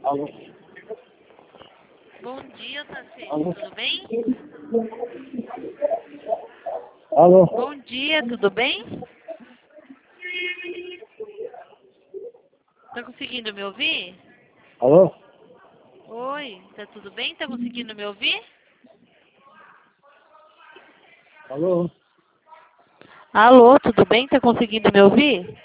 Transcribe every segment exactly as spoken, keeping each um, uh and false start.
Alô? Bom dia, Tancênio. Alô? Tudo bem? Alô? Bom dia, tudo bem? Tá conseguindo me ouvir? Alô? Oi, tá tudo bem? Tá conseguindo me ouvir? Alô? Alô, tudo bem? Tá conseguindo me ouvir?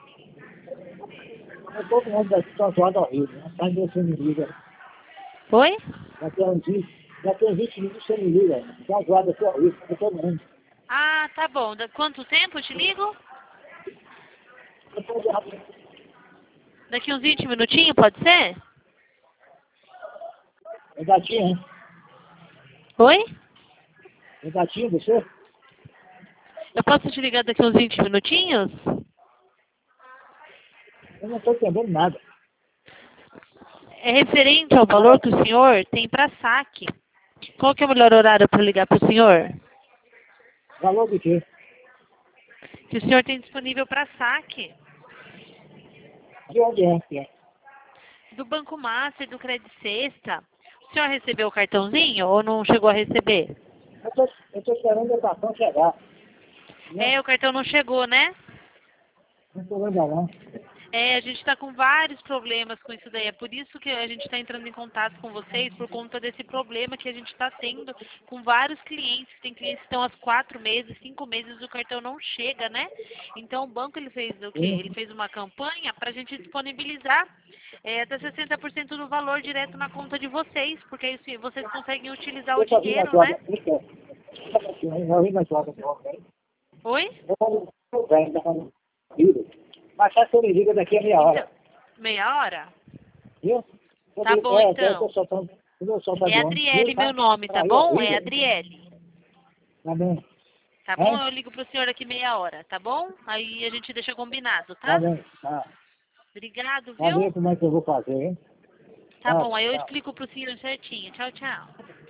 Eu todo mundo daqui está zoado horrível, né? Sai você me liga. Oi? Daqui a uns vinte, daqui a vinte minutos você me liga. Está zoado aqui horrível, tá todo mundo. Ah, tá bom. Da quanto tempo eu te ligo? Depois de Daqui uns vinte minutinhos, pode ser? É gatinho, hein? Oi? É gatinho você? Eu posso te ligar daqui uns vinte minutinhos? Eu não estou entendendo nada. É referente ao valor que o senhor tem para saque. Qual que é o melhor horário para ligar para o senhor? Valor de quê? Que o senhor tem disponível para saque. De onde é que é? Do Banco Master, do Credit Sexta. O senhor recebeu o cartãozinho ou não chegou a receber? Eu tô, eu tô esperando o cartão chegar. Né? É, o cartão não chegou, né? Não estou vendo não. É, a gente está com vários problemas com isso daí. É por isso que a gente está entrando em contato com vocês, por conta desse problema que a gente está tendo com vários clientes. Tem clientes que estão há quatro meses, cinco meses, o cartão não chega, né? Então o banco ele fez o quê? Ele Sim. fez uma campanha para a gente disponibilizar é, até sessenta por cento do valor direto na conta de vocês, porque aí sim, vocês conseguem utilizar o Deixa eu vir na dinheiro, sua... né? Deixa eu vir na sua... Oi? Eu vou bem, tá falando. Mas só que você me liga daqui a meia hora. Então, meia hora? Viu? Eu Tá digo, bom, é, eu tô então. soltando, eu vou soltar É de ônibus, Adriele viu, meu tá? nome, tá Aí, bom? É horrível. Adriele. Tá bem. Tá bom? Hein? Eu ligo pro senhor daqui meia hora, tá bom? Aí a gente deixa combinado, Tá tá? bem. Tá. Obrigado, Tá viu? ver como é que eu vou fazer, hein? Tá Tá, bom, aí eu tá. explico pro senhor certinho. Tchau, tchau.